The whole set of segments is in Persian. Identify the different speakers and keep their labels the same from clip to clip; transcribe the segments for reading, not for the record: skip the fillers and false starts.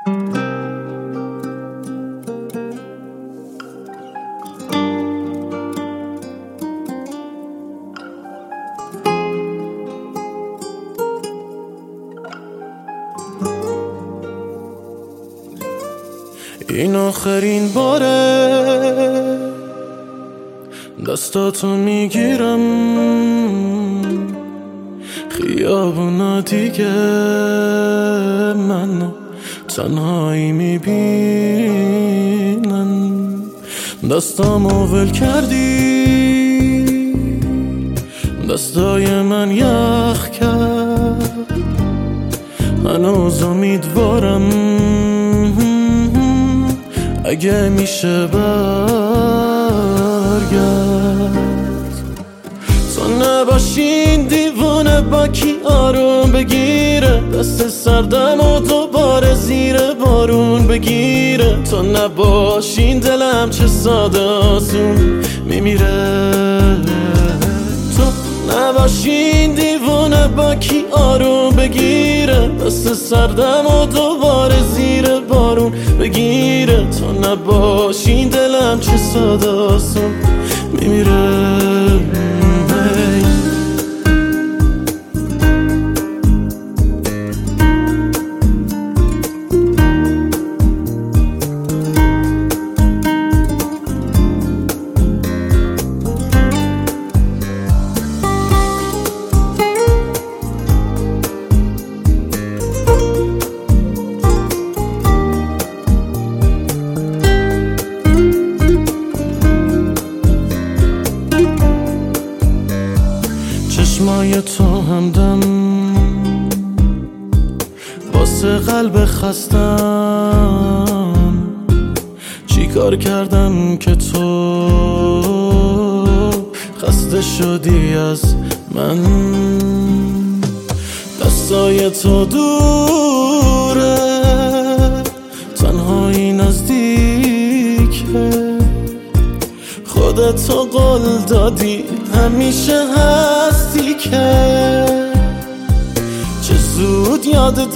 Speaker 1: این آخرین باره دستاتو میگیرم، خیابونا دیگه منو تنهایی میبینن. دستامو ول کردی، دستای من یخ کرد، هنوز امیدوارم اگه میشه برگرد. تو نباشین دیوونه با کی آروم بگیره، دست سردم و دوباره زیر بارون بگیره. تو نباشین دلم چه ساده آسون میمیره. تو نباشین دیوونه با کی آروم بگیره، دست سردم و دوباره زیر بارون بگیره. تو نباشین دلم چه ساده آسون میمیره. چشمای تو همدم واسه قلب خستم. چی کار کردم که تو خسته شدی از من؟ دستای تو دوره، تنهایی نزدیکه. خودتو قول دادی همیشه هستی که چه زود یادت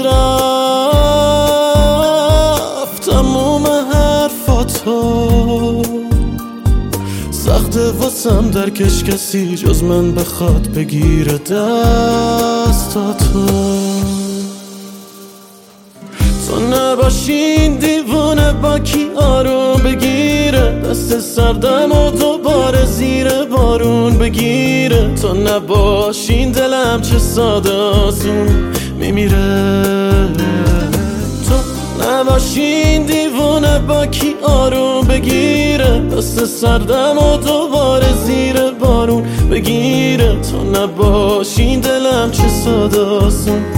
Speaker 1: رفت تموم حرفاتو. سخته واسم درکش کسی جز من بخواد بگیره دستاتو. تو نباشین دیوونه با کی آروم بگیره، دست سردم و دوباره زیر بارون بگیره. تو نباشین دلم چه ساده آسون میمیره. تو نباشین دیوونه با کی آروم بگیره، دست سردم و دوباره زیر بارون بگیره. تو نباشین دلم چه ساده آسون